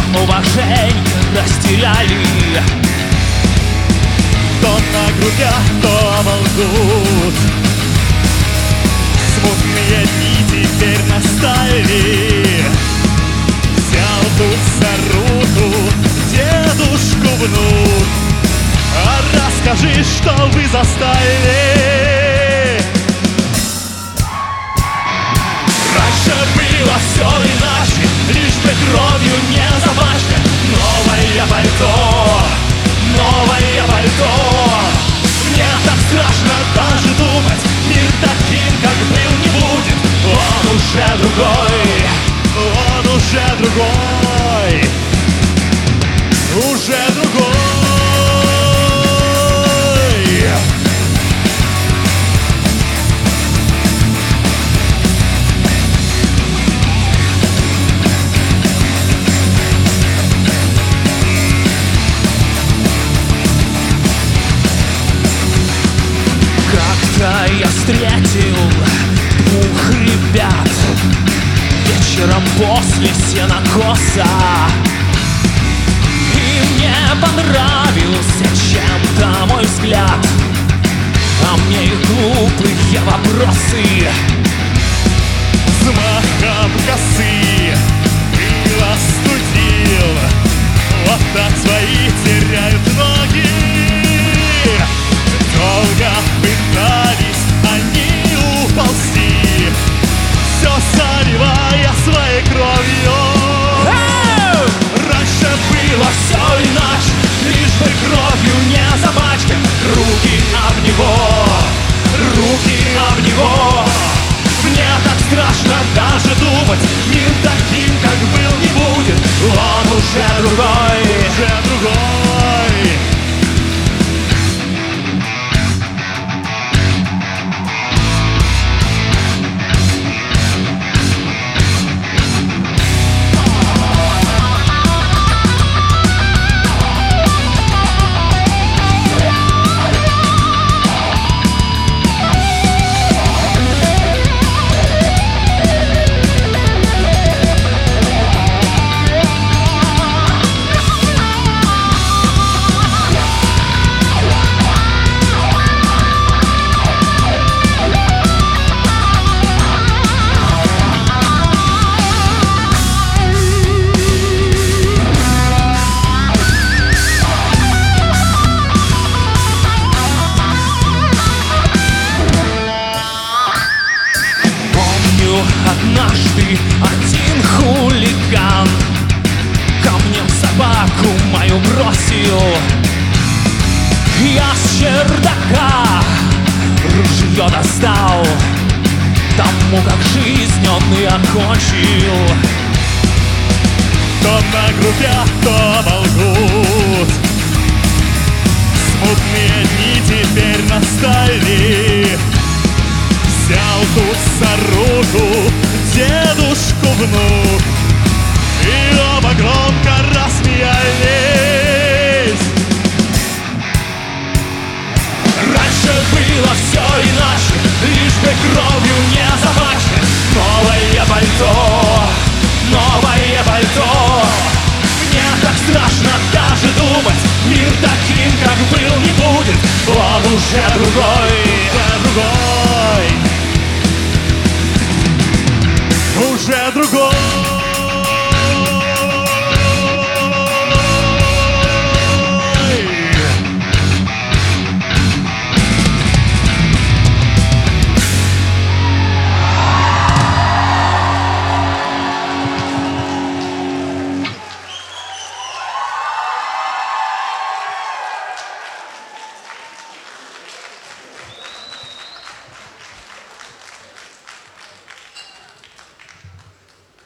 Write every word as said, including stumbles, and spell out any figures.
уважение растеряли. То на грудях, то волгут смутные дни теперь настали. Взял тут за руку дедушку внук. А расскажи, что вы застали. Раньше было все иначе, лишь бы кровью не запачкать. Новое пальто, новое пальто. Мне так страшно даже думать, мир таким, как был, не будет. Он уже другой, он уже другой, уже другой. Как-то я встретил двух ребят вечером после сенокоса, и мне понравился чем-то мой взгляд, а мне их глупые вопросы. Взмахом косы ты остудил, вот так свои теряют ноги. Долго пытались они уползти, все заливая своей кровью. Раньше было все иначе, лишь бы кровью не запачкать. Руки об него, руки об него. Мне так страшно даже думать, мир таким, как был, не будет. Он уже другой, уже другой. Однажды один хулиган камнем собаку мою бросил. Я с чердака ружье достал, тому как жизнь он и окончил. То на грудях, то волгут смутные дни теперь настали. Взял тут за руку дедушку внук, и оба громко рассмеялись. Раньше было все иначе, лишь бы кровью не запачкать. Новое пальто, новое пальто. Мне так страшно даже думать, мир таким, как был, не будет. Он уже другой, уже другой.